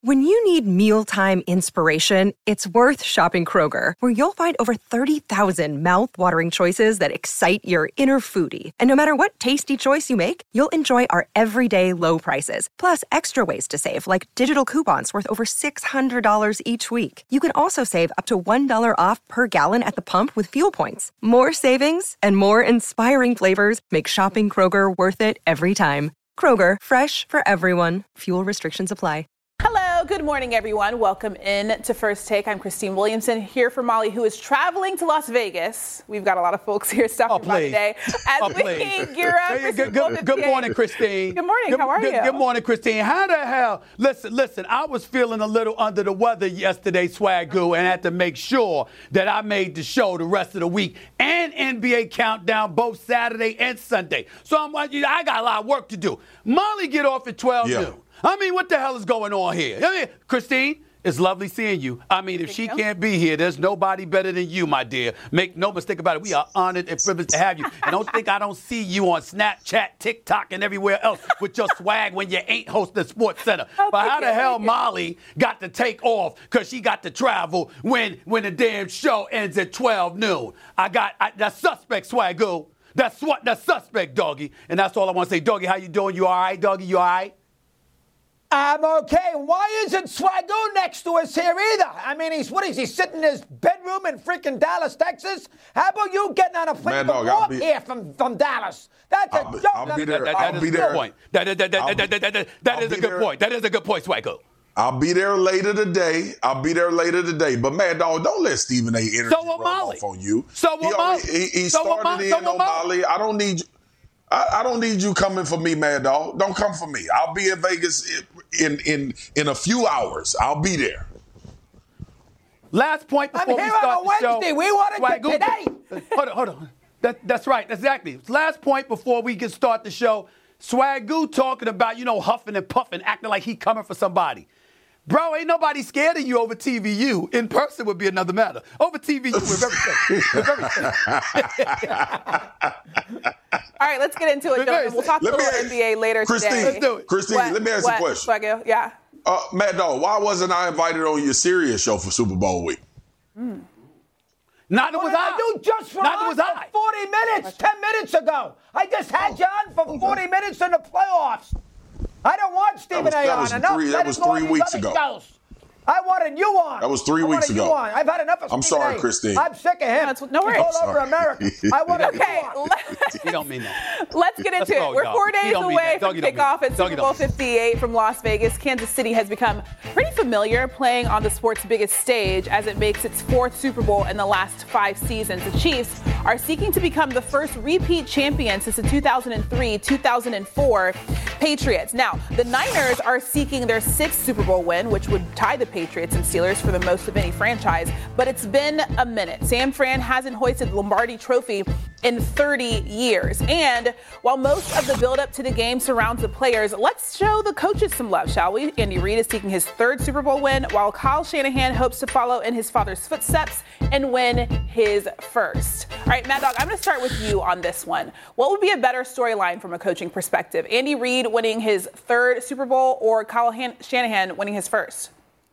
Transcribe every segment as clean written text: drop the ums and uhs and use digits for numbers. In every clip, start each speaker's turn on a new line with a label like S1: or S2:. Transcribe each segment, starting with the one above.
S1: When you need mealtime inspiration, it's worth shopping Kroger, where you'll find over 30,000 mouth-watering choices that excite your inner foodie. And no matter what tasty choice you make, you'll enjoy our everyday low prices, plus extra ways to save, like digital coupons worth over $600 each week. You can also save up to $1 off per gallon at the pump with fuel points. More savings and more inspiring flavors make shopping Kroger worth it every time. Kroger, fresh for everyone. Fuel restrictions apply.
S2: Hello, good morning, everyone. Welcome in to First Take. I'm Christine Williamson here for Molly, who is traveling to Las Vegas. We've got a lot of folks here stopping by today as we gear up.
S3: Good morning, Christine.
S2: Good morning. How are you?
S3: Good morning, Christine. How the hell? Listen. I was feeling a little under the weather yesterday, Swagoo, and had to make sure that I made the show the rest of the week and NBA Countdown both Saturday and Sunday. So I got a lot of work to do. Molly get off at 12 noon. I mean, what the hell is going on here? Christine, it's lovely seeing you. I mean, if she can't be here, there's nobody better than you, my dear. Make no mistake about it. We are honored and privileged to have you. And don't think I don't see you on Snapchat, TikTok, and everywhere else with your swag when you ain't hosting Sports Center. But how the hell Molly got to take off because she got to travel when the damn show ends at 12 noon? That's suspect, Swagoo. That's suspect, doggy. And that's all I want to say. Doggy, how you doing? You all right, doggy? You all right?
S4: I'm okay. Why isn't Swagoo next to us here either? I mean, he's sitting in his bedroom in freaking Dallas, Texas? How about you getting on a plane to walk here from Dallas? That's a joke.
S3: I'll be there. That is a good point. That is a good point. That is a good point, Swagoo.
S5: I'll be there later today. But, Mad Dog, don't let Stephen A. energy rub off on you.
S3: So will Molly.
S5: He started in on Molly. I don't need you coming for me, Mad Dog. Don't come for me. I'll be in Vegas in a few hours. I'll be there.
S3: Last point before we start
S4: on
S3: the
S4: Wednesday.
S3: show.
S4: We wanted it today.
S3: Hold on. That's right. Exactly. Last point before we can start the show. Swagoo talking about, huffing and puffing, acting like he coming for somebody. Bro, ain't nobody scared of you over TVU. In person would be another matter. Over TVU, we're very safe.
S2: All right, let's get into it. We'll talk a little NBA later today.
S3: Let's do it.
S5: Christine, let me ask you a question.
S2: Swagoo? Yeah.
S5: Mad Dog, why wasn't I invited on your Sirius show for Super Bowl week?
S3: Neither was I.
S4: You just were on for 40 minutes, 10 minutes ago. I just had you on for 40 minutes in the playoffs. I don't want Stephen A. on.
S5: That was 3 weeks ago.
S4: I wanted you on.
S5: That was 3 weeks ago.
S4: I've had enough of Stephen A.
S5: I'm sorry, Christine.
S4: I'm sick of him.
S2: No worries.
S4: He's all over America. I wanted you on.
S3: You don't mean that.
S2: Let's get into it. We're 4 days away from kickoff at Super Bowl 58 from Las Vegas. Kansas City has become pretty familiar playing on the sport's biggest stage as it makes its fourth Super Bowl in the last 5 seasons. The Chiefs are seeking to become the first repeat champion since the 2003-2004 Patriots. Now, the Niners are seeking their 6th Super Bowl win, which would tie the Patriots and Steelers for the most of any franchise, but it's been a minute. San Fran hasn't hoisted the Lombardi Trophy in 30 years. And while most of the buildup to the game surrounds the players, let's show the coaches some love, shall we? Andy Reid is seeking his 3rd Super Bowl win, while Kyle Shanahan hopes to follow in his father's footsteps and win his 1st. All right, Mad Dog, I'm going to start with you on this one. What would be a better storyline from a coaching perspective? Andy Reid winning his 3rd Super Bowl or Kyle Shanahan winning his 1st?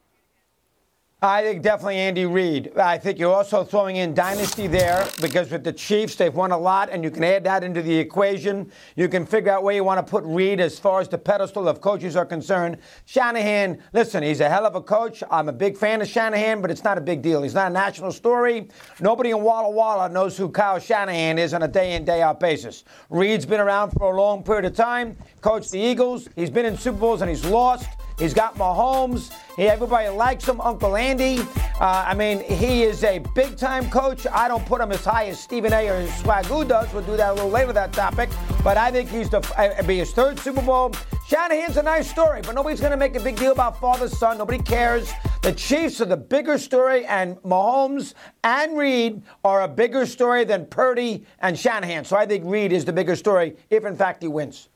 S4: I think definitely Andy Reid. I think you're also throwing in dynasty there because with the Chiefs, they've won a lot, and you can add that into the equation. You can figure out where you want to put Reid as far as the pedestal of coaches are concerned. Shanahan, listen, he's a hell of a coach. I'm a big fan of Shanahan, but it's not a big deal. He's not a national story. Nobody in Walla Walla knows who Kyle Shanahan is on a day-in, day-out basis. Reid's been around for a long period of time, coached the Eagles. He's been in Super Bowls, and he's lost. He's got Mahomes. Everybody likes him, Uncle Andy. He is a big-time coach. I don't put him as high as Stephen A. or Swagoo does. We'll do that a little later, that topic. But I think it'll be his 3rd Super Bowl. Shanahan's a nice story, but nobody's going to make a big deal about father-son. Nobody cares. The Chiefs are the bigger story, and Mahomes and Reid are a bigger story than Purdy and Shanahan. So I think Reid is the bigger story if, in fact, he wins.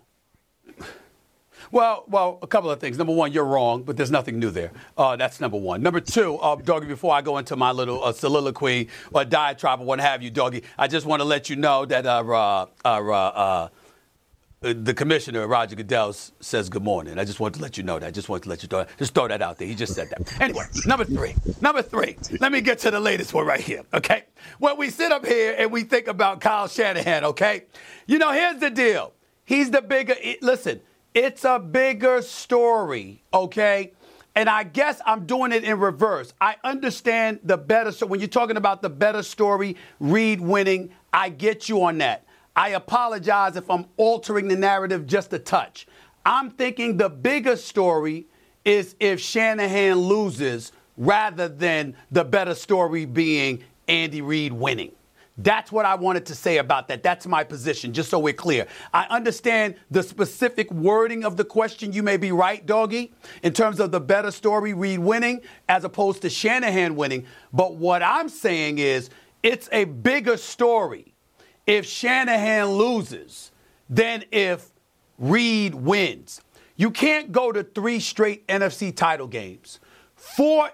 S3: Well, a couple of things. Number one, you're wrong, but there's nothing new there. That's number one. Number two, Doggy, before I go into my little soliloquy or diatribe or what have you, Doggy, I just want to let you know that the commissioner, Roger Goodell, says good morning. I just wanted to let you know that. Just throw that out there. He just said that. Anyway, number three. Let me get to the latest one right here, okay? When we sit up here and we think about Kyle Shanahan, okay? Here's the deal. He's the bigger – listen, it's a bigger story, okay? And I guess I'm doing it in reverse. I understand the better – so when you're talking about the better story, Reid winning, I get you on that. I apologize if I'm altering the narrative just a touch. I'm thinking the bigger story is if Shanahan loses rather than the better story being Andy Reid winning. That's what I wanted to say about that. That's my position, just so we're clear. I understand the specific wording of the question. You may be right, Doggy, in terms of the better story, Reid winning, as opposed to Shanahan winning. But what I'm saying is it's a bigger story if Shanahan loses than if Reid wins. You can't go to 3 straight NFC title games, 4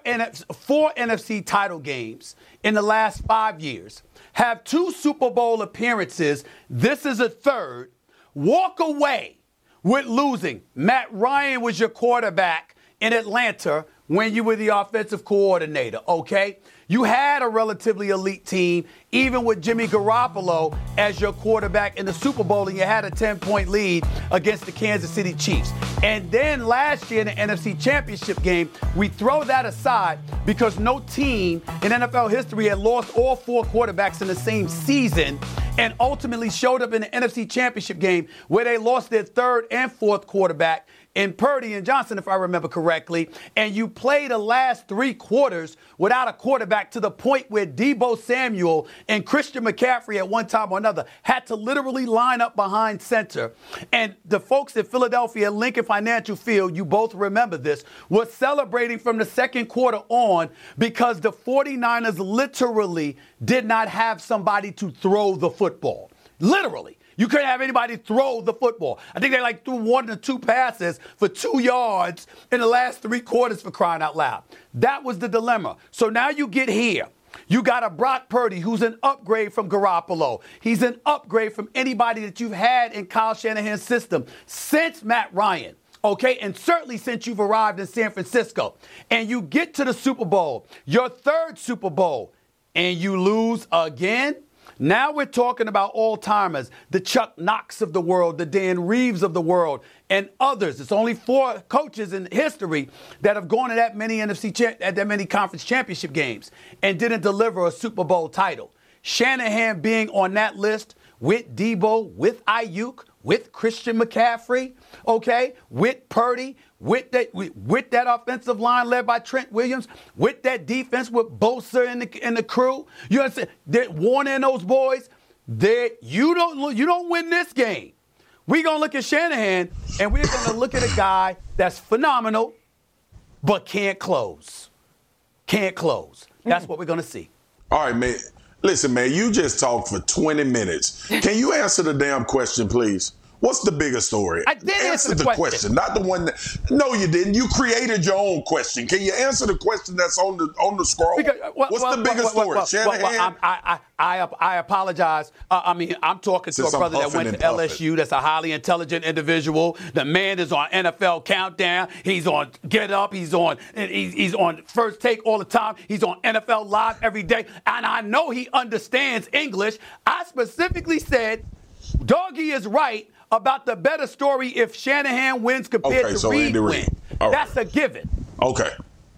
S3: NFC title games in the last 5 years, have 2 Super Bowl appearances, this is a third, walk away with losing. Matt Ryan was your quarterback in Atlanta when you were the offensive coordinator, okay? You had a relatively elite team, even with Jimmy Garoppolo as your quarterback in the Super Bowl, and you had a 10-point lead against the Kansas City Chiefs. And then last year in the NFC Championship game, we throw that aside because no team in NFL history had lost all 4 quarterbacks in the same season and ultimately showed up in the NFC Championship game where they lost their 3rd and 4th quarterback in Purdy and Johnson, if I remember correctly, and you play the last 3 quarters without a quarterback to the point where Deebo Samuel and Christian McCaffrey at one time or another had to literally line up behind center. And the folks at Philadelphia at Lincoln Financial Field, you both remember this, were celebrating from the second quarter on because the 49ers literally did not have somebody to throw the football. Literally. You couldn't have anybody throw the football. I think they threw 1 or 2 passes for 2 yards in the last 3 quarters, for crying out loud. That was the dilemma. So now you get here. You got a Brock Purdy who's an upgrade from Garoppolo. He's an upgrade from anybody that you've had in Kyle Shanahan's system since Matt Ryan. Okay, and certainly since you've arrived in San Francisco. And you get to the Super Bowl, your 3rd Super Bowl, and you lose again? Now we're talking about all-timers, the Chuck Knox of the world, the Dan Reeves of the world, and others. It's only 4 coaches in history that have gone to that many conference championship games and didn't deliver a Super Bowl title. Shanahan being on that list with Deebo, with Ayuk, with Christian McCaffrey, okay, with Purdy, with that offensive line led by Trent Williams, with that defense with Bosa and the crew. You understand? Warner and those boys, you don't win this game. We're going to look at Shanahan, and we're going to look at a guy that's phenomenal, but can't close. Can't close. That's what we're going to see.
S5: All right, man. Listen, man, you just talked for 20 minutes. Can you answer the damn question, please? What's the bigger story?
S3: I did answer the question.
S5: Not the one that. No, you didn't. You created your own question. Can you answer the question that's on the scroll? What's the bigger story? Shanahan?
S3: I apologize. I'm talking to a brother that went to LSU. That's a highly intelligent individual. The man is on NFL Countdown. He's on Get Up. He's on First Take all the time. He's on NFL Live every day. And I know he understands English. I specifically said, Doggy is right about the better story if Shanahan wins compared to Reid wins. Right. That's a given.
S5: Okay.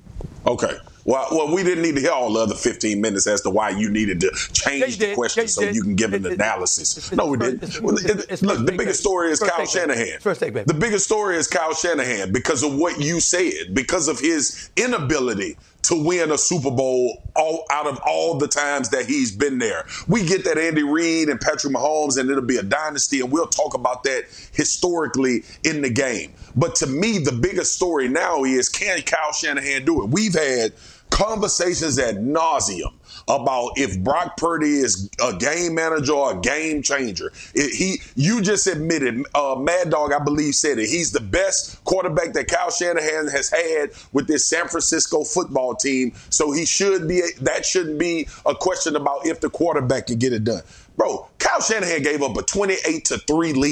S5: Well, we didn't need to hear all the other 15 minutes as to why you needed to change the question so you can give an analysis. No, we didn't. Look, the biggest story is Kyle Shanahan. The biggest story is Kyle Shanahan because of what you said, because of his inability to win a Super Bowl out of all the times that he's been there. We get that Andy Reid and Patrick Mahomes, and it'll be a dynasty, and we'll talk about that historically in the game. But to me, the biggest story now is, can Kyle Shanahan do it? We've had conversations ad nauseum about if Brock Purdy is a game manager or a game changer. You just admitted, Mad Dog, I believe, said it. He's the best quarterback that Kyle Shanahan has had with this San Francisco football team. So that shouldn't be a question about if the quarterback can get it done. Bro, Kyle Shanahan gave up a 28-3 lead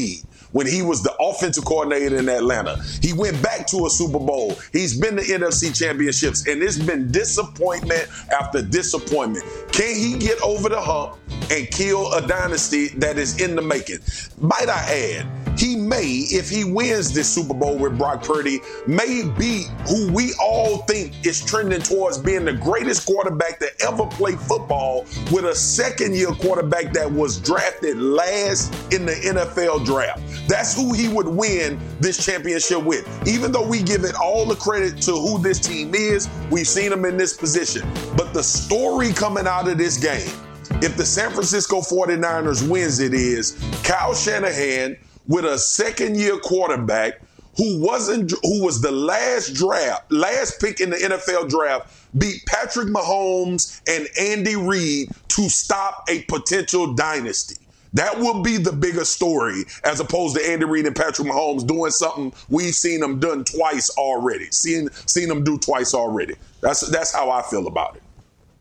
S5: when he was the offensive coordinator in Atlanta. He went back to a Super Bowl. He's been to NFC championships, and it's been disappointment after disappointment. Can he get over the hump and kill a dynasty that is in the making? Might I add, he may, if he wins this Super Bowl with Brock Purdy, may be who we all think is trending towards being the greatest quarterback to ever play football, with a second-year quarterback that was drafted last in the NFL draft. That's who he would win this championship with. Even though we give it all the credit to who this team is, we've seen him in this position. But the story coming out of this game, if the San Francisco 49ers wins, it is Kyle Shanahan with a second-year quarterback who was the last pick in the NFL draft, beat Patrick Mahomes and Andy Reid to stop a potential dynasty. That will be the bigger story, as opposed to Andy Reid and Patrick Mahomes doing something we've seen them done twice already. Seen them do twice already. That's how I feel about it.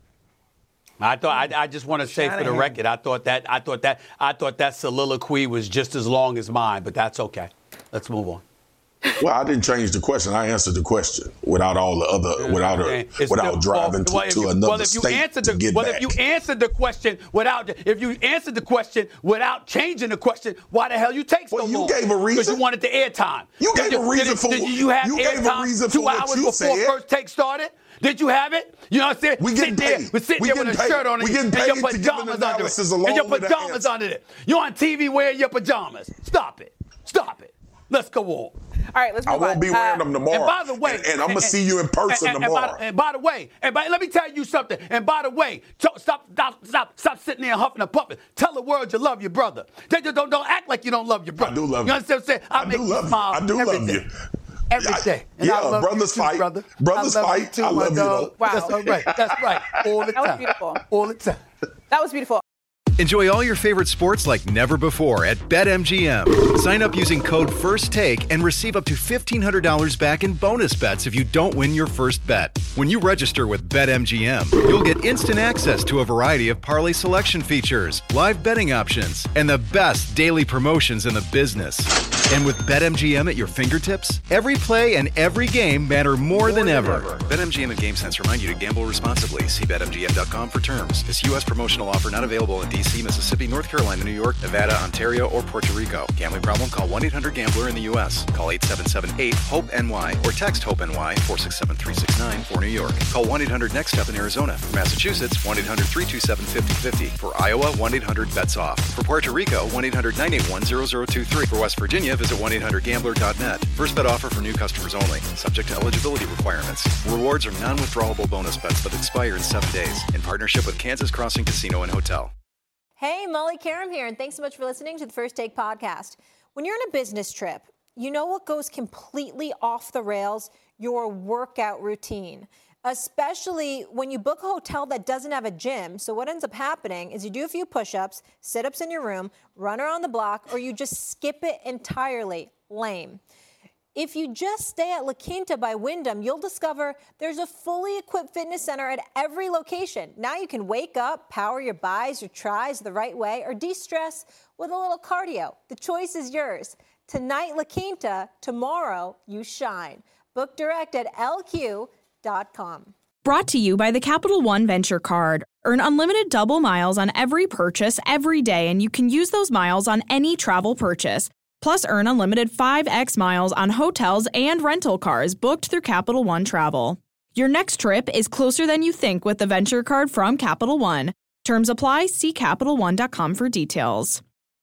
S3: I just want to say for the record, I thought that soliloquy was just as long as mine, but that's okay. Let's move on.
S5: Well, I didn't change the question. I answered the question without all the other, without driving to another state to get back.
S3: If you answered the question without changing the question, why the hell you take so long?
S5: You gave a reason.
S3: Because you wanted the airtime.
S5: You gave a reason for
S3: Did you have airtime 2 hours before first take started? Did you have it? You know what I'm saying?
S5: We getting paid.
S3: We're sitting there with a shirt on and your pajamas under it. And your pajamas under it. You're on TV wearing your pajamas. Stop it. Let's go on.
S2: All right, let's move on.
S5: I won't be wearing them tomorrow.
S3: And by the way,
S5: and I'm going to see you in person tomorrow.
S3: And by the way, let me tell you something. And by the way, stop sitting there and huffing and puffing. Tell the world you love your brother. Don't act like you don't love your brother.
S5: I do love you.
S3: You understand what I'm saying? I make you smile.
S5: I do love you.
S3: Every day. And I love
S5: brothers
S3: you too,
S5: fight.
S3: Brother.
S5: Brothers fight.
S3: Too,
S5: I love you, though.
S2: Wow.
S3: That's right. All the time.
S2: That was beautiful.
S3: All the time.
S2: That was beautiful.
S6: Enjoy all your favorite sports like never before at BetMGM. Sign up using code FIRSTTAKE and receive up to $1,500 back in bonus bets if you don't win your first bet. When you register with BetMGM, you'll get instant access to a variety of parlay selection features, live betting options, and the best daily promotions in the business. And with BetMGM at your fingertips, every play and every game matter more than ever. BetMGM and GameSense remind you to gamble responsibly. See BetMGM.com for terms. This U.S. promotional offer not available in D.C., Mississippi, North Carolina, New York, Nevada, Ontario, or Puerto Rico. Gambling problem? Call 1-800-GAMBLER in the U.S. Call 877-8-HOPE-NY or text HOPE-NY 467-369 for New York. Call 1-800-NEXT-STEP in Arizona. For Massachusetts, 1-800-327-5050. For Iowa, 1-800-BETS-OFF. For Puerto Rico, 1-800-981-0023. For West Virginia, visit 1-800-GAMBLER.net. First bet offer for new customers only. Subject to eligibility requirements. Rewards are non-withdrawable bonus bets that expire in 7 days. In partnership with Kansas Crossing Casino and Hotel.
S7: Hey, Molly Karam here, and thanks so much for listening to the First Take podcast. When you're on a business trip, you know what goes completely off the rails? Your workout routine. Especially when you book a hotel that doesn't have a gym. So what ends up happening is you do a few push-ups, sit-ups in your room, run around the block, or you just skip it entirely. Lame. If you just stay at La Quinta by Wyndham, you'll discover there's a fully equipped fitness center at every location. Now you can wake up, power your bis, your tris the right way, or de-stress with a little cardio. The choice is yours. Tonight, La Quinta. Tomorrow, you shine. Book direct at LQ.com.
S8: Brought to you by the Capital One Venture Card. Earn unlimited double miles on every purchase every day, and you can use those miles on any travel purchase. Plus, earn unlimited 5x miles on hotels and rental cars booked through Capital One Travel. Your next trip is closer than you think with the Venture Card from Capital One. Terms apply. See CapitalOne.com for details.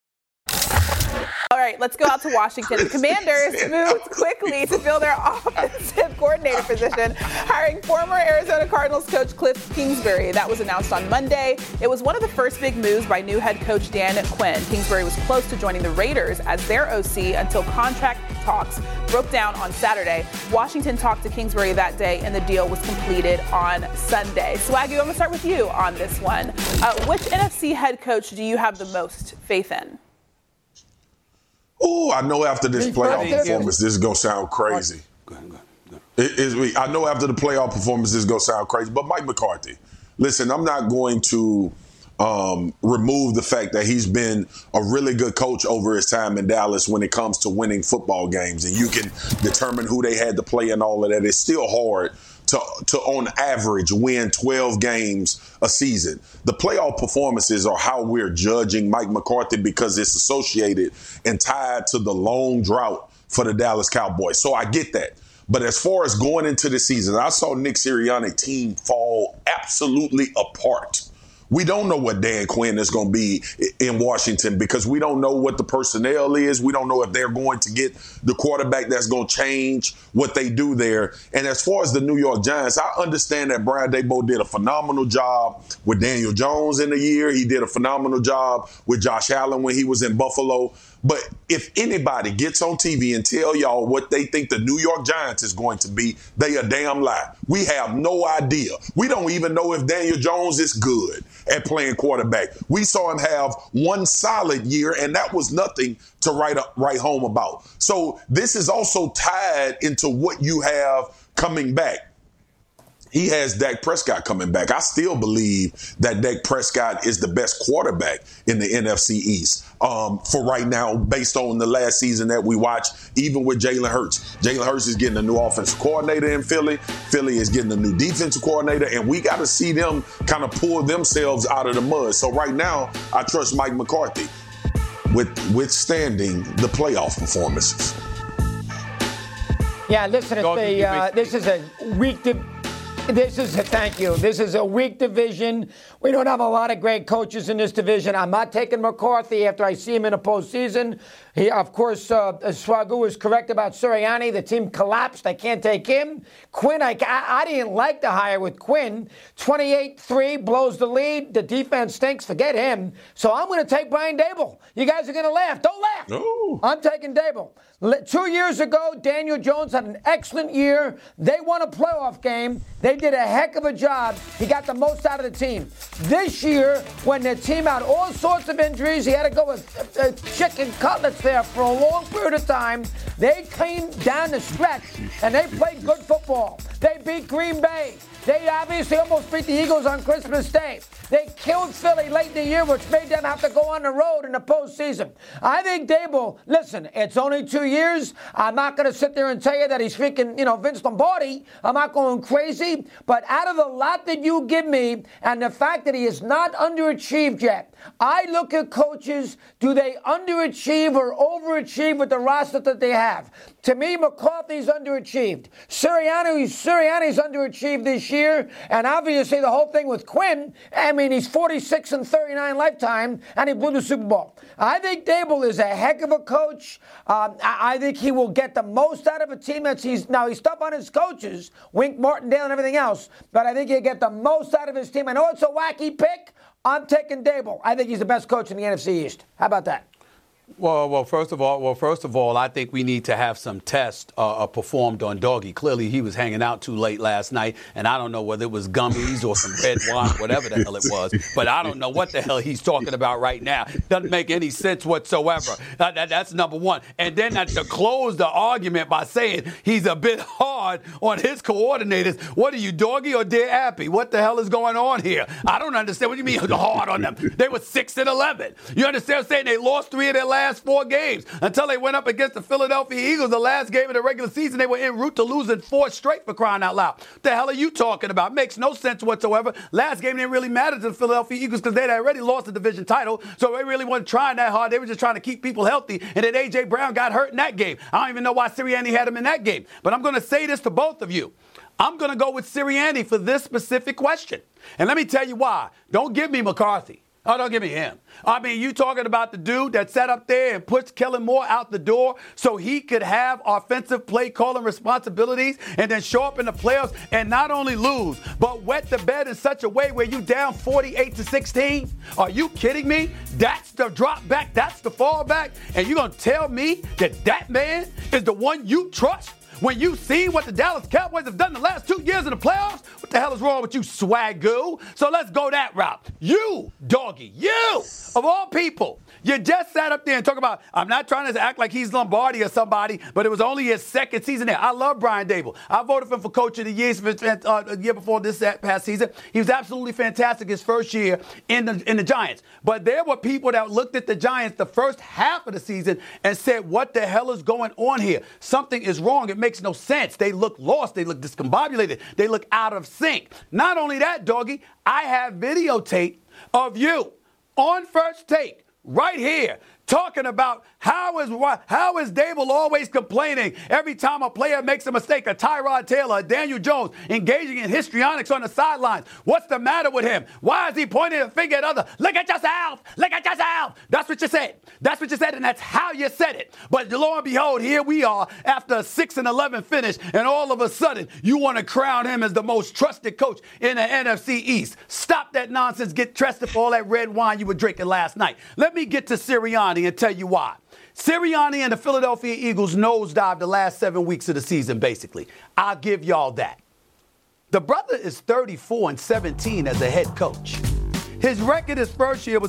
S2: All right, let's go out to Washington. The Commanders moved quickly to fill their offensive coordinator position, hiring former Arizona Cardinals coach Cliff Kingsbury. That was announced on Monday. It was one of the first big moves by new head coach Dan Quinn. Kingsbury was close to joining the Raiders as their OC until contract talks broke down on Saturday. Washington talked to Kingsbury that day, and the deal was completed on Sunday. Swaggy, I'm going to start with you on this one. Which NFC head coach do you have the most faith in?
S5: Oh, I know after this playoff performance, this is going to sound crazy. Go ahead. I know after the playoff performance, this is going to sound crazy. But Mike McCarthy, listen, I'm not going to remove the fact that he's been a really good coach over his time in Dallas when it comes to winning football games, and you can determine who they had to play and all of that. It's still hard to on average win 12 games a season. The playoff performances are how we're judging Mike McCarthy because it's associated and tied to the long drought for the Dallas Cowboys. So I get that. But as far as going into the season, I saw Nick Sirianni's team fall absolutely apart. We don't know what Dan Quinn is going to be in Washington because we don't know what the personnel is. We don't know if they're going to get the quarterback that's going to change what they do there. And as far as the New York Giants, I understand that Brian Daboll did a phenomenal job with Daniel Jones in the year. He did a phenomenal job with Josh Allen when he was in Buffalo. But if anybody gets on TV and tell y'all what they think the New York Giants is going to be, they a damn lie. We have no idea. We don't even know if Daniel Jones is good at playing quarterback. We saw him have one solid year, and that was nothing to write home about. So this is also tied into what you have coming back. He has Dak Prescott coming back. I still believe that Dak Prescott is the best quarterback in the NFC East for right now, based on the last season that we watched, even with Jalen Hurts. Jalen Hurts is getting a new offensive coordinator in Philly. Philly is getting a new defensive coordinator, and we got to see them kind of pull themselves out of the mud. So right now, I trust Mike McCarthy with withstanding the playoff performances.
S4: Yeah, listen, this is a weak Thank you. This is a weak division. We don't have a lot of great coaches in this division. I'm not taking McCarthy after I see him in a postseason. He, of course, Swagoo is correct about Sirianni. The team collapsed. I can't take him. Quinn, I didn't like the hire with Quinn. 28-3 blows the lead. The defense stinks. Forget him. So I'm going to take Brian Daboll. You guys are going to laugh. Don't laugh. No. I'm taking Daboll. 2 years ago, Daniel Jones had an excellent year. They won a playoff game. They did a heck of a job. He got the most out of the team. This year, when the team had all sorts of injuries, he had to go with chicken cutlets there for a long period of time. They came down the stretch, and they played good football. They beat Green Bay. They obviously almost beat the Eagles on Christmas Day. They killed Philly late in the year, which made them have to go on the road in the postseason. I think Daboll, listen, it's only 2 years. I'm not going to sit there and tell you that he's freaking, Vince Lombardi. I'm not going crazy. But out of the lot that you give me and the fact that he is not underachieved yet, I look at coaches, do they underachieve or overachieve with the roster that they have? To me, McCarthy's underachieved. Sirianni's underachieved this year. And obviously the whole thing with Quinn, he's 46-39 lifetime, and he blew the Super Bowl. I think Daboll is a heck of a coach. I think he will get the most out of a team he's tough on his coaches, Wink Martindale and everything else, but I think he'll get the most out of his team. I know it's a wacky pick. I'm taking Daboll. I think he's the best coach in the NFC East. How about that?
S3: Well, first of all, I think we need to have some tests performed on Doggy. Clearly, he was hanging out too late last night, and I don't know whether it was gummies or some red wine, whatever the hell it was. But I don't know what the hell he's talking about right now. Doesn't make any sense whatsoever. That's number one. And then to close the argument by saying he's a bit hard on his coordinators. What are you, Doggy or Dear Appy? What the hell is going on here? I don't understand. What do you mean hard on them? They were 6-11. You understand what I'm saying? They lost 3 of their last 4 games until they went up against the Philadelphia Eagles. The last game of the regular season, they were en route to losing 4 straight, for crying out loud. What the hell are you talking about? Makes no sense whatsoever. Last game didn't really matter to the Philadelphia Eagles because they'd already lost the division title, so they really weren't trying that hard. They were just trying to keep people healthy, and then A.J. Brown got hurt in that game. I don't even know why Sirianni had him in that game. But I'm going to say this to both of you. I'm going to go with Sirianni for this specific question. And let me tell you why. Don't give me McCarthy. Oh, don't give me him. You talking about the dude that sat up there and puts Kellen Moore out the door so he could have offensive play calling responsibilities and then show up in the playoffs and not only lose, but wet the bed in such a way where you down 48-16? Are you kidding me? That's the drop back. That's the fall back. And you're going to tell me that man is the one you trust? When you see what the Dallas Cowboys have done the last 2 years in the playoffs, what the hell is wrong with you, Swagoo? So let's go that route. You, doggy, you, of all people, you just sat up there and talk about, I'm not trying to act like he's Lombardi or somebody, but it was only his second season there. I love Brian Daboll. I voted for him for Coach of the Year a year before this past season. He was absolutely fantastic his first year in the Giants. But there were people that looked at the Giants the first half of the season and said, what the hell is going on here? Something is wrong. It makes no sense. They look lost. They look discombobulated. They look out of sync. Not only that, doggy, I have videotape of you on First Take right here talking about how is Daboll always complaining every time a player makes a mistake, a Tyrod Taylor, a Daniel Jones, engaging in histrionics on the sidelines. What's the matter with him? Why is he pointing a finger at others? Look at yourself. Look at yourself. That's what you said. That's what you said, and that's how you said it. But lo and behold, here we are after a 6-11 finish, and all of a sudden you want to crown him as the most trusted coach in the NFC East. Stop that nonsense. Get trusted for all that red wine you were drinking last night. Let me get to Sirianni and tell you why. Sirianni and the Philadelphia Eagles nosedived the last 7 weeks of the season, basically. I'll give y'all that. The brother is 34-17 as a head coach. His record his first year was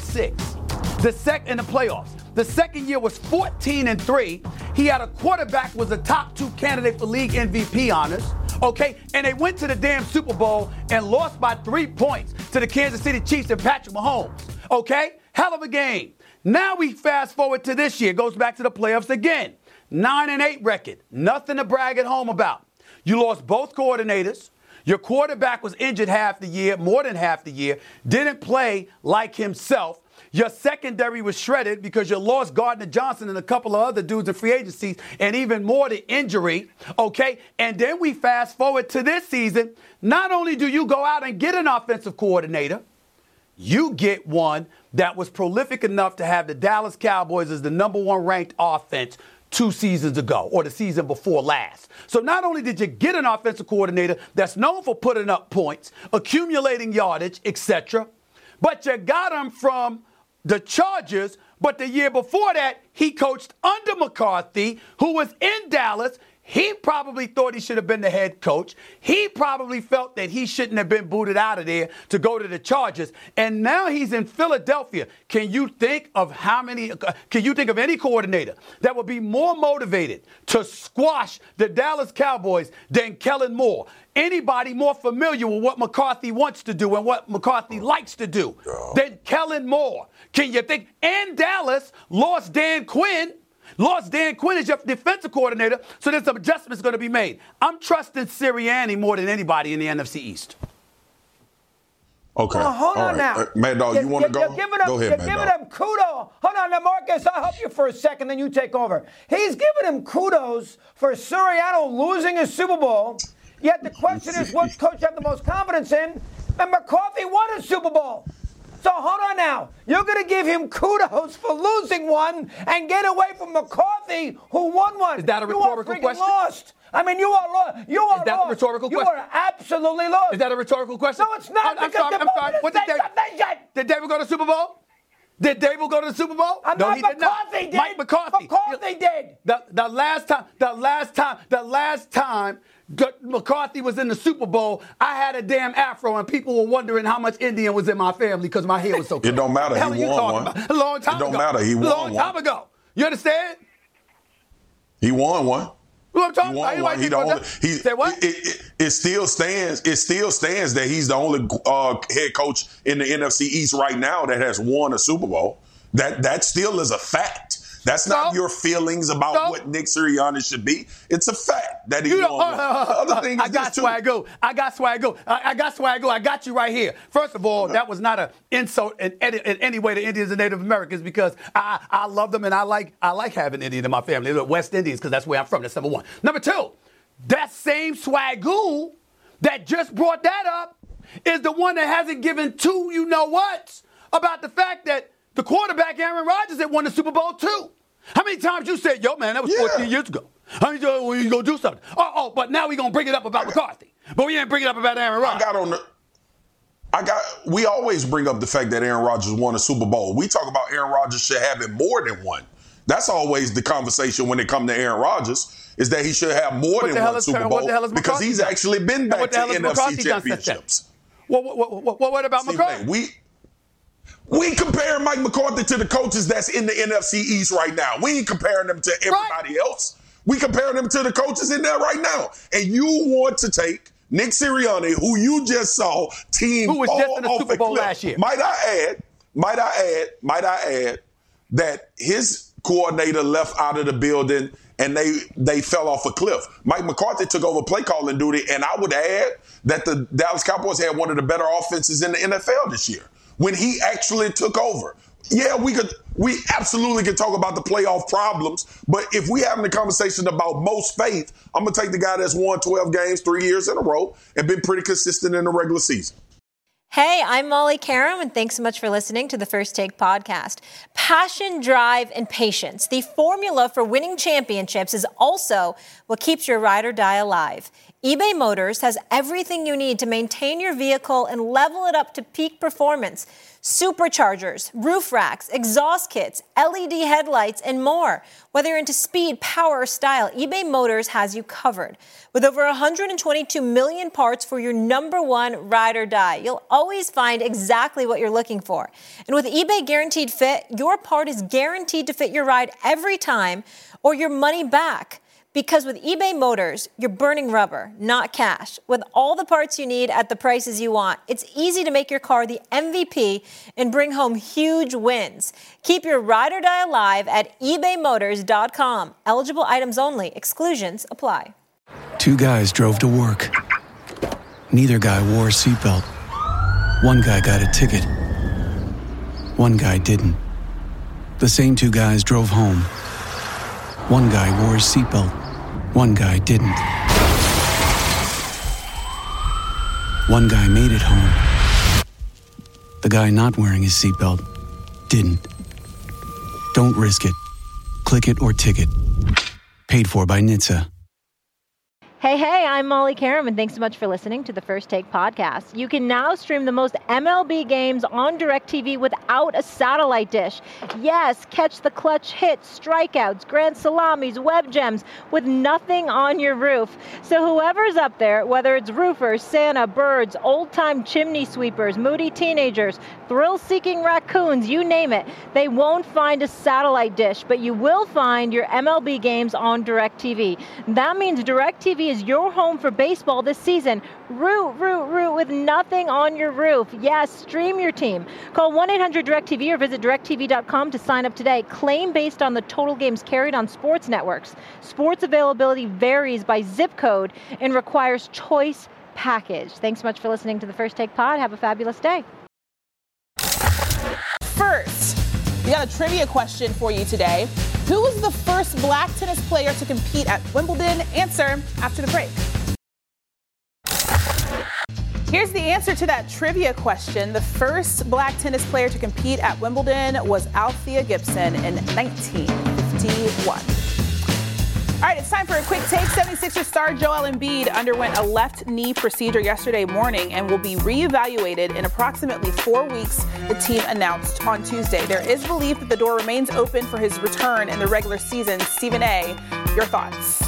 S3: 11-6. In the playoffs. The second year was 14-3. He had a quarterback was a top 2 candidate for league MVP honors. Okay, and they went to the damn Super Bowl and lost by 3 points to the Kansas City Chiefs and Patrick Mahomes. Okay, hell of a game. Now we fast forward to this year. Goes back to the playoffs again. 9-8 record. Nothing to brag at home about. You lost both coordinators. Your quarterback was injured half the year, more than half the year. Didn't play like himself. Your secondary was shredded because you lost Gardner Johnson and a couple of other dudes in free agencies, and even more to injury, okay? And then we fast forward to this season. Not only do you go out and get an offensive coordinator, you get one that was prolific enough to have the Dallas Cowboys as the number 1 ranked offense 2 seasons ago or the season before last. So not only did you get an offensive coordinator that's known for putting up points, accumulating yardage, etc., but you got him from the Chargers, but the year before that, he coached under McCarthy, who was in Dallas. He probably thought he should have been the head coach. He probably felt that he shouldn't have been booted out of there to go to the Chargers. And now he's in Philadelphia. Can you think of any coordinator that would be more motivated to squash the Dallas Cowboys than Kellen Moore? Anybody more familiar with what McCarthy wants to do and what McCarthy likes to do than Kellen Moore? Can you think? And Dallas lost Dan Quinn. Lost Dan Quinn as your defensive coordinator, so there's some adjustments going to be made. I'm trusting Sirianni more than anybody in the NFC East.
S5: Okay.
S4: Well, hold on now.
S5: Mad Dog, you want to go? Go ahead, Mad Dog.
S4: You're giving him kudos. Hold on now, Marcus, I'll help you for a second, then you take over. He's giving him kudos for Sirianni losing his Super Bowl, yet the question is, what coach have the most confidence in? And McCarthy won a Super Bowl. So hold on now. You're going to give him kudos for losing one and get away from McCarthy, who won one.
S3: Is that a rhetorical question?
S4: You are lost. I mean, you are lost. You are
S3: lost. Is that a rhetorical question?
S4: You are absolutely lost.
S3: Is that a rhetorical question?
S4: No, it's not.
S3: I'm sorry. What did Daboll go to the Super Bowl? Did Daboll go to the Super Bowl?
S4: No, he did not. Mike McCarthy. McCarthy did.
S3: The last time McCarthy was in the Super Bowl, I had a damn afro, and people were wondering how much Indian was in my family because my hair was so
S5: It don't matter. He won one.
S3: A long time ago.
S5: It don't matter. He won one.
S3: A long time ago. You understand?
S5: He won one.
S3: What I'm talking about?
S5: Say what? It still stands. It still stands that he's the only head coach in the NFC East right now that has won a Super Bowl. That still is a fact. That's not your feelings about what Nick Sirianni should be. It's a fact that he won. Other thing is
S3: I got Swagoo. I got you right here. First of all, that was not an insult in any way to Indians and Native Americans because I love them and I like having Indian in my family. They're West Indians because that's where I'm from. That's number one. Number two, that same Swagoo that just brought that up is the one that hasn't given two you-know-whats about the fact that the quarterback, Aaron Rodgers, had won the Super Bowl too. How many times you said, yo, man, that was 14 years ago. How many times were you going to do something? But now we're going to bring it up about McCarthy. But we ain't bring it up about Aaron Rodgers.
S5: We always bring up the fact that Aaron Rodgers won a Super Bowl. We talk about Aaron Rodgers should have it more than one. That's always the conversation when it comes to Aaron Rodgers, is that he should have more than one Super Bowl because he's actually been back to NFC championships.
S3: What about McCarthy?
S5: We compare Mike McCarthy to the coaches that's in the NFC East right now. We ain't comparing them to everybody else. We comparing them to the coaches in there right now. And you want to take Nick Sirianni, who you just saw team
S3: who was just in the Super Bowl last year.
S5: Might I add that his coordinator left out of the building and they fell off a cliff. Mike McCarthy took over play calling duty, and I would add that the Dallas Cowboys had one of the better offenses in the NFL this year when he actually took over. Yeah, we absolutely can talk about the playoff problems, but if we having a conversation about most faith, I'm going to take the guy that's won 12 games 3 years in a row and been pretty consistent in the regular season.
S7: Hey, I'm Molly Karam, and thanks so much for listening to the First Take podcast. Passion, drive, and patience. The formula for winning championships is also what keeps your ride or die alive. eBay Motors has everything you need to maintain your vehicle and level it up to peak performance. Superchargers, roof racks, exhaust kits, LED headlights, and more. Whether you're into speed, power, or style, eBay Motors has you covered. With over 122 million parts for your number one ride or die, you'll always find exactly what you're looking for. And with eBay Guaranteed Fit, your part is guaranteed to fit your ride every time or your money back. Because with eBay Motors, you're burning rubber, not cash. With all the parts you need at the prices you want, it's easy to make your car the MVP and bring home huge wins. Keep your ride or die alive at ebaymotors.com. Eligible items only. Exclusions apply.
S9: Two guys drove to work. Neither guy wore a seatbelt. One guy got a ticket. One guy didn't. The same two guys drove home. One guy wore his seatbelt. One guy didn't. One guy made it home. The guy not wearing his seatbelt didn't. Don't risk it. Click it or ticket. Paid for by NHTSA.
S7: Hey, I'm Molly Karam, and thanks so much for listening to the First Take podcast. You can now stream the most MLB games on DirecTV without a satellite dish. Yes, catch the clutch hits, strikeouts, grand salamis, web gems with nothing on your roof. So whoever's up there, whether it's roofers, Santa, birds, old-time chimney sweepers, moody teenagers, thrill-seeking raccoons, you name it, they won't find a satellite dish, but you will find your MLB games on DirecTV. That means DirecTV is your home for baseball this season. Root with nothing on your roof. Yes, stream your team. Call 1-800-DirecTV or visit directtv.com to sign up today. Claim based on the total games carried on sports networks. Sports availability varies by zip code and requires choice package. Thanks so much for listening to the First Take Pod. Have a fabulous day.
S2: First, we got a trivia question for you today. Who was the first black tennis player to compete at Wimbledon? Answer after the break. Here's the answer to that trivia question. The first black tennis player to compete at Wimbledon was Althea Gibson in 1951. All right, it's time for a quick take. 76ers star Joel Embiid underwent a left knee procedure yesterday morning and will be reevaluated in approximately 4 weeks, the team announced on Tuesday. There is belief that the door remains open for his return in the regular season. Stephen A., your thoughts?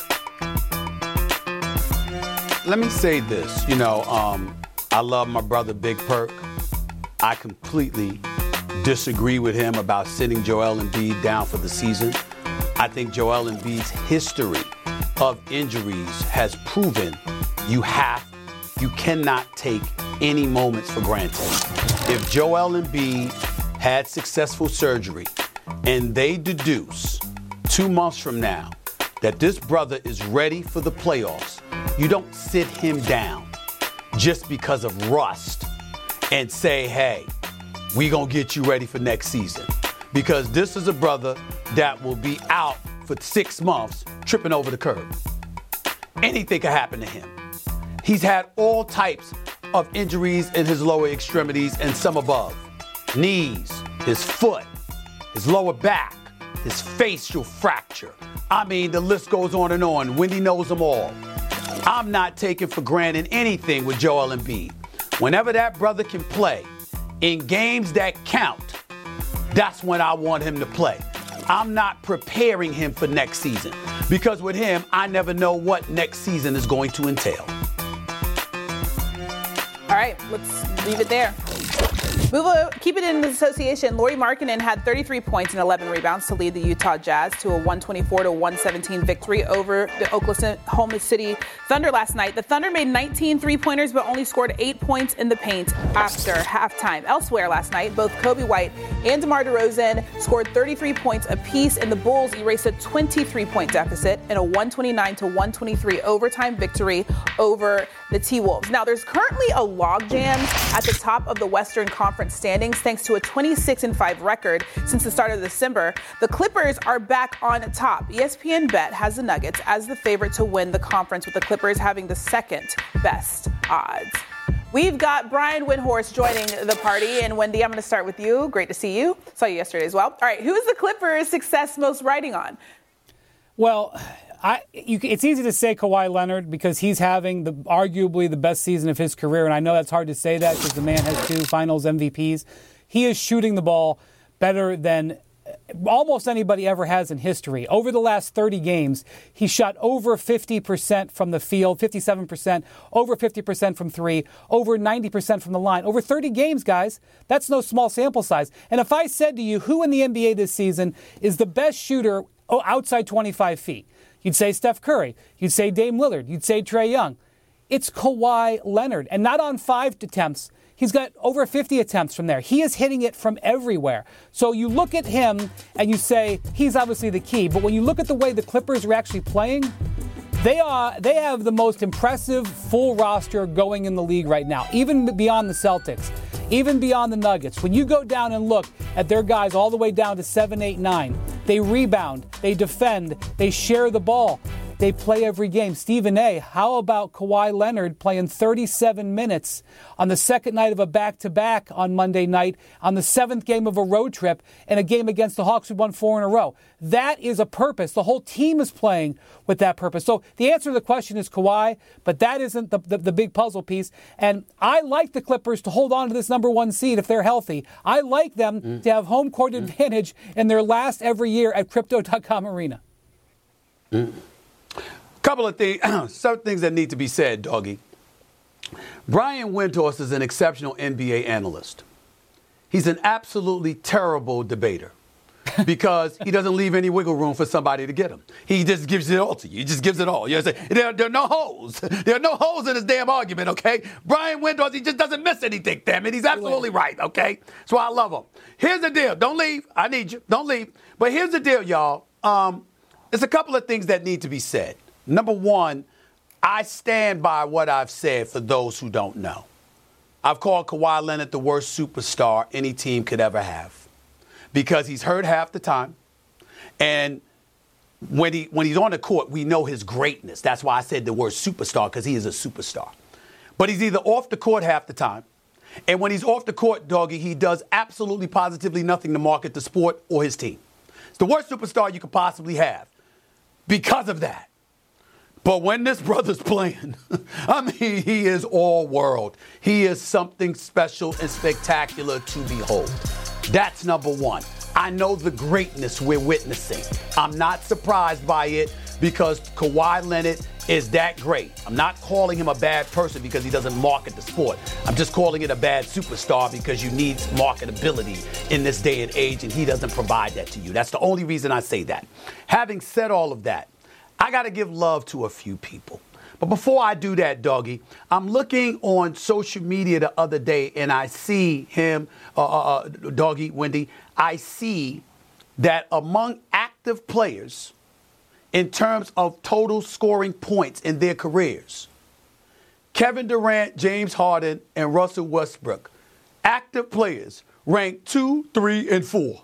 S3: Let me say this. I love my brother Big Perk. I completely disagree with him about sitting Joel Embiid down for the season. I think Joel Embiid's history of injuries has proven you cannot take any moments for granted. If Joel Embiid had successful surgery and they deduce 2 months from now that this brother is ready for the playoffs, you don't sit him down just because of rust and say, hey, we gonna get you ready for next season. Because this is a brother that will be out for 6 months tripping over the curb. Anything can happen to him. He's had all types of injuries in his lower extremities and some above. Knees, his foot, his lower back, his facial fracture. I mean, the list goes on and on. Wendy knows them all. I'm not taking for granted anything with Joel Embiid. Whenever that brother can play in games that count, that's when I want him to play. I'm not preparing him for next season. Because with him, I never know what next season is going to entail.
S2: All right, let's leave it there. Keep it in the association. Lauri Markkanen had 33 points and 11 rebounds to lead the Utah Jazz to a 124-117 victory over the Oklahoma City Thunder last night. The Thunder made 19 three-pointers but only scored 8 points in the paint after halftime. Elsewhere last night, both Kobe White and DeMar DeRozan scored 33 points apiece, and the Bulls erased a 23-point deficit in a 129-123 overtime victory over the T-Wolves. Now, there's currently a logjam at the top of the Western Conference standings thanks to a 26-5 record since the start of December. The Clippers are back on top. ESPN Bet has the Nuggets as the favorite to win the conference, with the Clippers having the second best odds. We've got Brian Windhorst joining the party. And Wendy, I'm going to start with you. Great to see you. Saw you yesterday as well. All right, who is the Clippers' success most riding on?
S10: Well, it's easy to say Kawhi Leonard because he's having arguably the best season of his career, and I know that's hard to say that because the man has 2 Finals MVPs. He is shooting the ball better than almost anybody ever has in history. Over the last 30 games, he shot over 50% from the field, 57%, over 50% from 3, over 90% from the line. Over 30 games, guys, that's no small sample size. And if I said to you, who in the NBA this season is the best shooter outside 25 feet? You'd say Steph Curry. You'd say Dame Lillard. You'd say Trae Young. It's Kawhi Leonard. And not on 5 attempts. He's got over 50 attempts from there. He is hitting it from everywhere. So you look at him and you say, he's obviously the key. But when you look at the way the Clippers are actually playing, they have the most impressive full roster going in the league right now, even beyond the Celtics, even beyond the Nuggets. When you go down and look at their guys all the way down to 7, 8, 9, they rebound, they defend, they share the ball. They play every game. Stephen A., how about Kawhi Leonard playing 37 minutes on the second night of a back-to-back on Monday night, on the 7th game of a road trip, and a game against the Hawks who won 4 in a row? That is a purpose. The whole team is playing with that purpose. So the answer to the question is Kawhi, but that isn't the big puzzle piece. And I like the Clippers to hold on to this number 1 seed if they're healthy. I like them to have home court advantage in their last ever year at Crypto.com Arena.
S3: Couple of things, some things that need to be said, Doggy. Brian Windhorst is an exceptional NBA analyst. He's an absolutely terrible debater because he doesn't leave any wiggle room for somebody to get him. He just gives it all to you. He just gives it all. You know, there are no holes. There are no holes in his damn argument, okay? Brian Windhorst, he just doesn't miss anything, damn it. He's absolutely right, okay? That's why I love him. Here's the deal. Don't leave. I need you. Don't leave. But here's the deal, y'all. There's a couple of things that need to be said. Number one, I stand by what I've said for those who don't know. I've called Kawhi Leonard the worst superstar any team could ever have because he's hurt half the time. And when he's on the court, we know his greatness. That's why I said the word superstar, because he is a superstar. But he's either off the court half the time, and when he's off the court, Doggy, he does absolutely positively nothing to market the sport or his team. It's the worst superstar you could possibly have because of that. But when this brother's playing, I mean, he is all world. He is something special and spectacular to behold. That's number one. I know the greatness we're witnessing. I'm not surprised by it because Kawhi Leonard is that great. I'm not calling him a bad person because he doesn't market the sport. I'm just calling it a bad superstar because you need marketability in this day and age, and he doesn't provide that to you. That's the only reason I say that. Having said all of that, I got to give love to a few people. But before I do that, Doggy, I'm looking on social media the other day, and I see him, Doggy, Wendy, I see that among active players, in terms of total scoring points in their careers, Kevin Durant, James Harden, and Russell Westbrook, active players, ranked 2, 3, and 4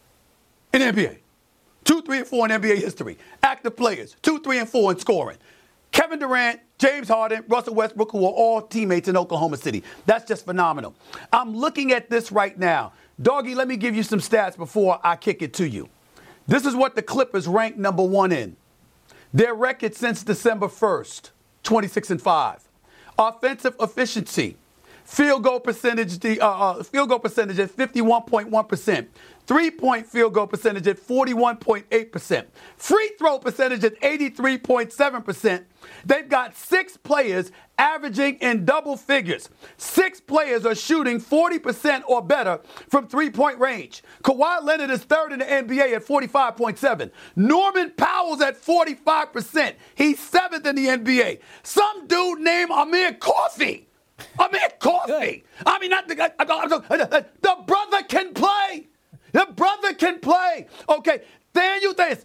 S3: in the NBA. 2, 3, and 4 in NBA history. Active players, 2, 3, and 4 in scoring. Kevin Durant, James Harden, Russell Westbrook, who are all teammates in Oklahoma City. That's just phenomenal. I'm looking at this right now. Doggy, let me give you some stats before I kick it to you. This is what the Clippers ranked number 1 in. Their record since December 1st, 26-5. Offensive efficiency. Field goal percentage at 51.1%. 3-point field goal percentage at 41.8%. Free throw percentage at 83.7%. They've got 6 players averaging in double figures. 6 players are shooting 40% or better from three-point range. Kawhi Leonard is third in the NBA at 45.7. Norman Powell's at 45%. He's 7th in the NBA. Some dude named Amir Coffey. Amir Coffey. I mean, not the brother can play. The brother can play. Okay, Daniel Theis,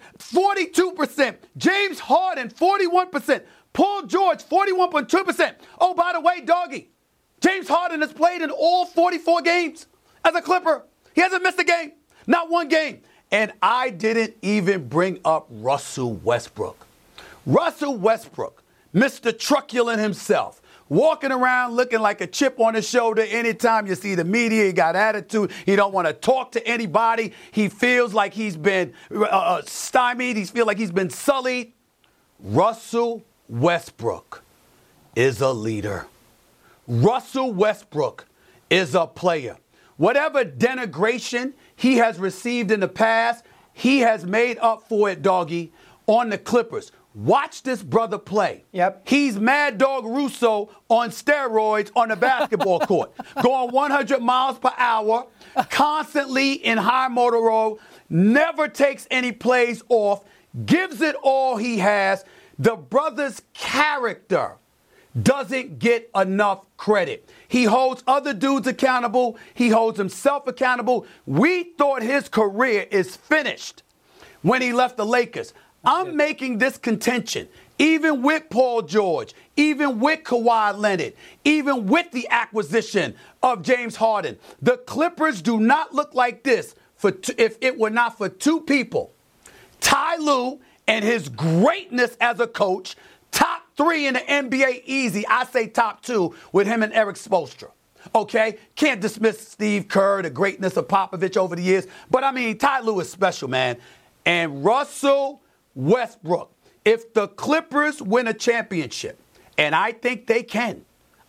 S3: 42%. James Harden, 41%. Paul George, 41.2%. Oh, by the way, doggy, James Harden has played in all 44 games as a Clipper. He hasn't missed a game, not one game. And I didn't even bring up Russell Westbrook. Russell Westbrook, Mr. Truculent himself, walking around looking like a chip on his shoulder. Anytime you see the media, he got attitude. He don't want to talk to anybody. He feels like he's been stymied. He feels like he's been sullied. Russell Westbrook is a leader. Russell Westbrook is a player. Whatever denigration he has received in the past, he has made up for it, doggy, on the Clippers. Watch this brother play.
S4: Yep.
S3: He's Mad Dog Russo on steroids on the basketball court. Going 100 miles per hour, constantly in high motor road, never takes any plays off, gives it all he has. The brother's character doesn't get enough credit. He holds other dudes accountable. He holds himself accountable. We thought his career is finished when he left the Lakers. I'm making this contention, even with Paul George, even with Kawhi Leonard, even with the acquisition of James Harden. The Clippers do not look like this if it were not for 2 people. Ty Lue and his greatness as a coach, top 3 in the NBA easy. I say top 2 with him and Eric Spoelstra. Okay? Can't dismiss Steve Kerr, the greatness of Popovich over the years. But, I mean, Ty Lue is special, man. And Russell Westbrook, if the Clippers win a championship, and I think they can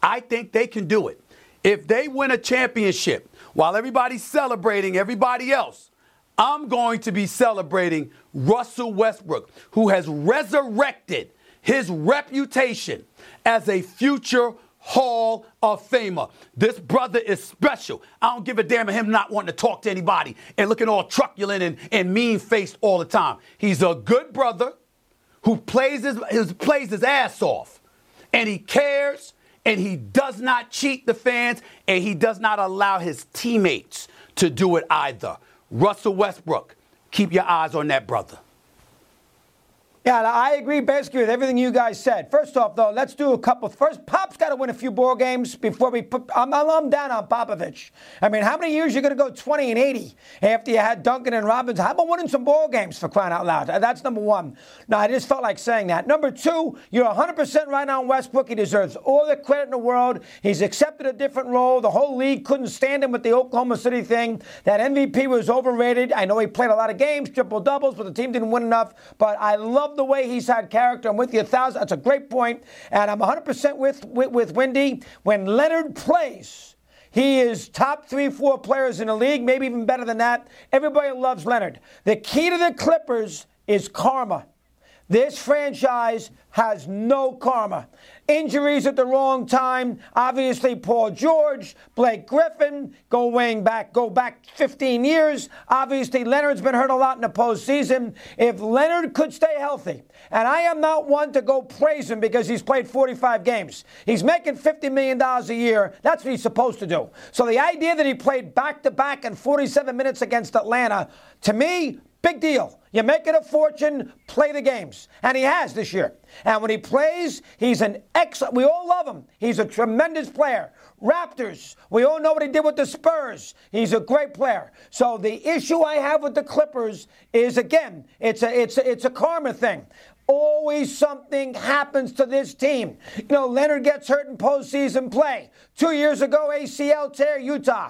S3: do it. If they win a championship, while everybody's celebrating everybody else, I'm going to be celebrating Russell Westbrook, who has resurrected his reputation as a future Hall of Famer. This brother is special. I don't give a damn of him not wanting to talk to anybody and looking all truculent and mean-faced all the time. He's a good brother who plays his ass off, and he cares, and he does not cheat the fans, and he does not allow his teammates to do it either. Russell Westbrook, keep your eyes on that brother.
S4: Yeah, I agree basically with everything you guys said. First off, though, let's do a couple. First, Pop's got to win a few ball games before we put. I'm down on Popovich. I mean, how many years are you going to go 20-80 after you had Duncan and Robinson? How about winning some ball games, for crying out loud? That's number one. No, I just felt like saying that. Number two, you're 100% right on Westbrook. He deserves all the credit in the world. He's accepted a different role. The whole league couldn't stand him with the Oklahoma City thing. That MVP was overrated. I know he played a lot of games, triple-doubles, but the team didn't win enough. But I love the way he's had character. I'm with you 1,000. That's a great point. And I'm 100% with Wendy. When Leonard plays, he is top 3-4 players in the league, maybe even better than that. Everybody loves Leonard. The key to the Clippers is karma. This franchise has no karma. Injuries at the wrong time. Obviously, Paul George, Blake Griffin, go back 15 years. Obviously, Leonard's been hurt a lot in the postseason. If Leonard could stay healthy, and I am not one to go praise him because he's played 45 games. He's making $50 million a year. That's what he's supposed to do. So the idea that he played back-to-back and 47 minutes against Atlanta, to me, big deal. You're making a fortune, play the games. And he has this year. And when he plays, he's an excellent, we all love him. He's a tremendous player. Raptors, we all know what he did with the Spurs. He's a great player. So the issue I have with the Clippers is, again, it's a karma thing. Always something happens to this team. You know, Leonard gets hurt in postseason play. 2 years ago, ACL tear, Utah.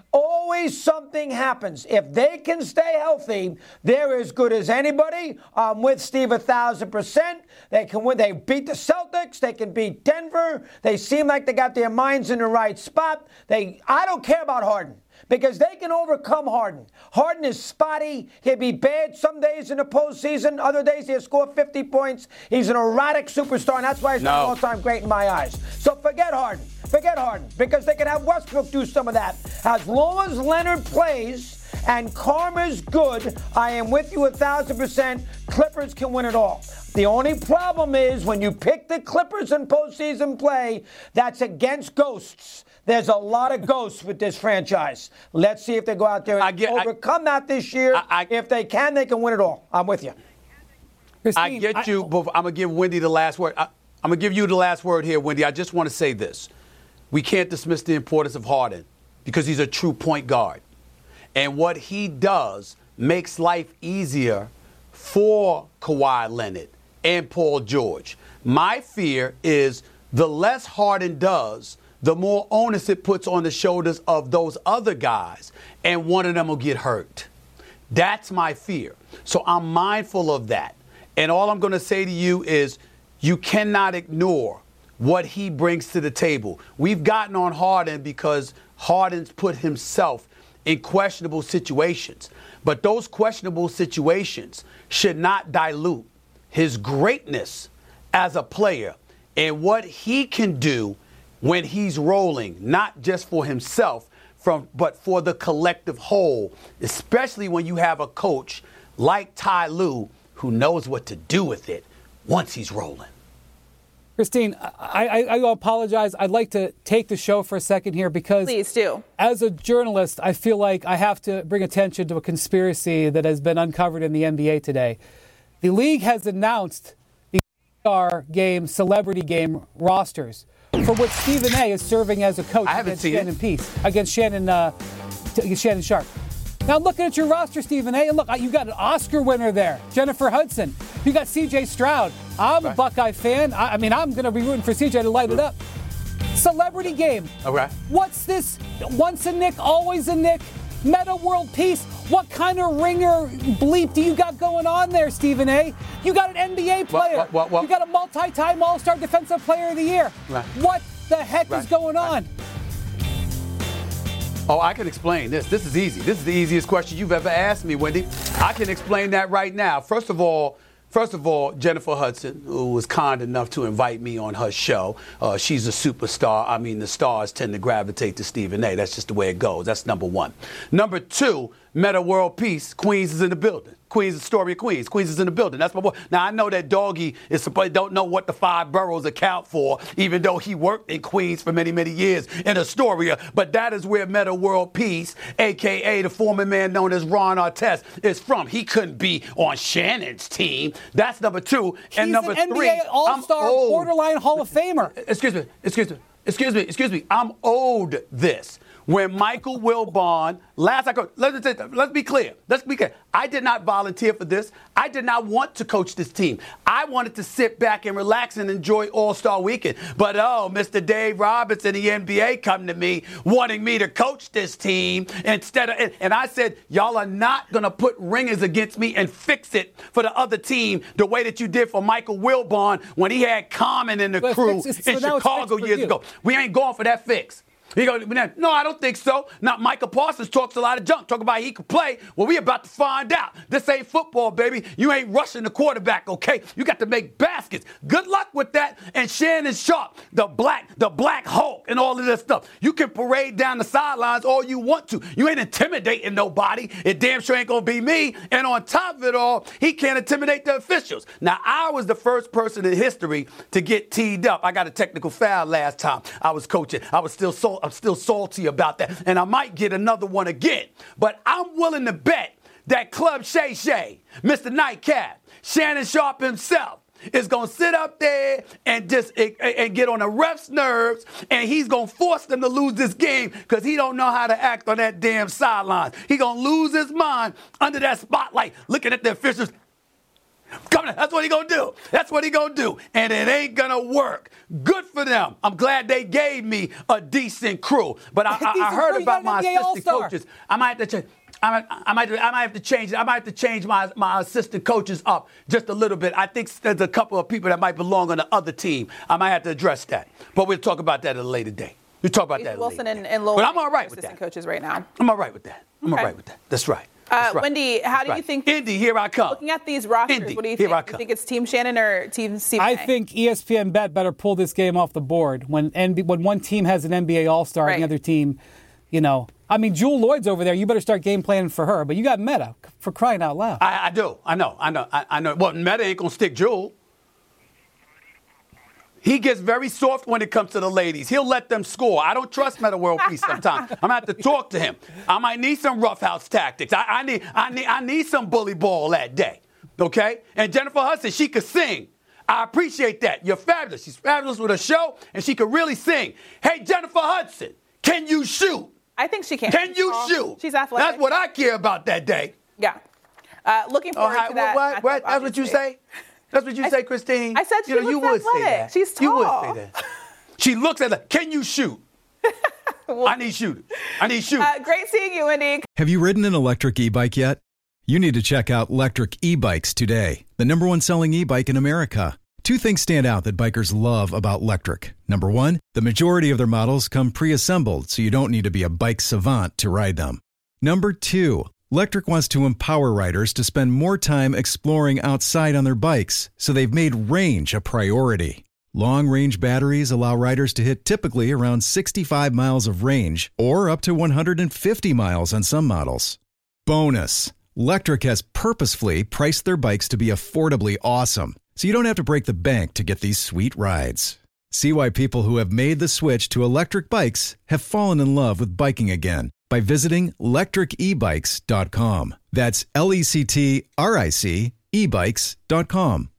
S4: always something happens. If they can stay healthy, they're as good as anybody. I'm with Steve 1,000%. They can win. They beat the Celtics. They can beat Denver. They seem like they got their minds in the right spot. I don't care about Harden, because they can overcome Harden. Harden is spotty. He'll be bad some days in the postseason. Other days he'll score 50 points. He's an erratic superstar, and that's why he's an all-time great in my eyes. So forget Harden. Forget Harden, because they can have Westbrook do some of that. As long as Leonard plays and karma's good, I am with you 1,000%. Clippers can win it all. The only problem is when you pick the Clippers in postseason play, that's against ghosts. There's a lot of ghosts with this franchise. Let's see if they go out there and overcome that this year. If they can win it all. I'm with you.
S3: Christine, I get you. I'm going to give Wendy the last word. I'm going to give you the last word here, Wendy. I just want to say this. We can't dismiss the importance of Harden because he's a true point guard. And what he does makes life easier for Kawhi Leonard and Paul George. My fear is the less Harden does, the more onus it puts on the shoulders of those other guys, and one of them will get hurt. That's my fear. So I'm mindful of that. And all I'm going to say to you is you cannot ignore what he brings to the table. We've gotten on Harden because Harden's put himself in questionable situations. But those questionable situations should not dilute his greatness as a player and what he can do when he's rolling, not just for himself, but for the collective whole, especially when you have a coach like Ty Lue who knows what to do with it once he's rolling.
S10: Christine, I apologize. I'd like to take the show for a second here because
S2: please do. As
S10: a journalist, I feel like I have to bring attention to a conspiracy that has been uncovered in the NBA today. The league has announced the All-Star Game, Celebrity Game rosters for which Stephen A. is serving as a coach against Shannon Sharpe. Now, looking at your roster, Stephen A., and look, you got an Oscar winner there, Jennifer Hudson. You got C.J. Stroud. I'm a Buckeye fan. I'm going to be rooting for C.J. to light it up. Celebrity Game.
S3: Okay.
S10: What's this? Once a Nick, always a Nick. Meta World Peace. What kind of ringer bleep do you got going on there, Stephen A.? You got an NBA player.
S3: What?
S10: You got a multi-time All-Star Defensive Player of the Year.
S3: Right.
S10: What the heck is going on?
S3: Oh, I can explain this. This is easy. This is the easiest question you've ever asked me, Wendy. I can explain that right now. First of all, Jennifer Hudson, who was kind enough to invite me on her show, she's a superstar. I mean, the stars tend to gravitate to Stephen A. That's just the way it goes. That's number one. Number two, Meta World Peace. Queens is in the building. Queens, the story of Queens. Queens is in the building. That's my boy. Now, I know that Doggy don't know what the 5 boroughs account for, even though he worked in Queens for many, many years in Astoria. But that is where Meta World Peace, a.k.a. the former man known as Ron Artest, is from. He couldn't be on Shannon's team. That's number two. And number
S10: three,
S3: NBA
S10: All-Star, borderline Hall of Famer.
S3: Excuse me. I'm owed this. When Michael Wilbon, let's be clear. I did not volunteer for this. I did not want to coach this team. I wanted to sit back and relax and enjoy All-Star Weekend. But, Mr. Dave Roberts and the NBA come to me wanting me to coach this team and I said, y'all are not going to put ringers against me and fix it for the other team the way that you did for Michael Wilbon when he had Common in the crew in Chicago years ago. We ain't going for that fix. He goes, no, I don't think so. Now, Michael Parsons talks a lot of junk. Talk about he could play. Well, we about to find out. This ain't football, baby. You ain't rushing the quarterback, okay? You got to make baskets. Good luck with that. And Shannon Sharpe, the black Hulk and all of this stuff. You can parade down the sidelines all you want to. You ain't intimidating nobody. It damn sure ain't going to be me. And on top of it all, he can't intimidate the officials. Now, I was the first person in history to get teed up. I got a technical foul last time I was coaching. I'm still salty about that, and I might get another one again. But I'm willing to bet that Club Shay Shay, Mr. Nightcap, Shannon Sharpe himself, is going to sit up there and just and get on the refs' nerves, and he's going to force them to lose this game because he don't know how to act on that damn sideline. He going to lose his mind under that spotlight, looking at the officials. That's what he gonna do. That's what he gonna do. And it ain't gonna work. Good for them. I'm glad they gave me a decent crew. But I heard about my assistant coaches. I might have to change. I might have to change it. I might have to change my assistant coaches up just a little bit. I think there's a couple of people that might belong on the other team. I might have to address that. But we'll talk about that at a later date. We'll talk about that at a later date. And
S2: Lowell,
S3: but I'm all right with that.
S2: Assistant coaches right now.
S3: I'm all right with that. I'm all right with that. That's right. Right.
S2: Wendy, how do you think?
S3: Indy, here I come.
S2: Looking at these rosters,
S3: Indy,
S2: what do you think?
S3: Here I come.
S2: Do you think it's Team Shannon or Team CBA?
S10: I think ESPN Bet better pull this game off the board when one team has an NBA All-Star and the other team, I mean, Jewel Lloyd's over there. You better start game planning for her. But you got Meta, for crying out loud.
S3: I do. I know. Well, Meta ain't going to stick Jewel. He gets very soft when it comes to the ladies. He'll let them score. I don't trust Meta World Peace sometimes. I'm going to have to talk to him. I might need some roughhouse tactics. I need some bully ball that day. Okay? And Jennifer Hudson, she could sing. I appreciate that. You're fabulous. She's fabulous with her show, and she could really sing. Hey, Jennifer Hudson, can you shoot?
S2: I think she can.
S3: Can you shoot?
S2: She's athletic.
S3: That's what I care about that day.
S2: Yeah. Looking forward to that.
S3: What? That's what you say? That's what you say, Christine?
S2: I said she looks
S3: you would
S2: athletic.
S3: say that.
S2: She's tall.
S3: You would say that. She looks at that. Can you shoot? I need shooters.
S2: Great seeing you, Wendy.
S6: Have you ridden an electric e-bike yet? You need to check out Lectric E-Bikes today, the #1 selling e-bike in America. Two things stand out that bikers love about Lectric. Number one, the majority of their models come pre-assembled, so you don't need to be a bike savant to ride them. Number two, Lectric wants to empower riders to spend more time exploring outside on their bikes, so they've made range a priority. Long-range batteries allow riders to hit typically around 65 miles of range, or up to 150 miles on some models. Bonus, Lectric has purposefully priced their bikes to be affordably awesome, so you don't have to break the bank to get these sweet rides. See why people who have made the switch to electric bikes have fallen in love with biking again by visiting lectricebikes.com. That's LECTRIC ebikes.com.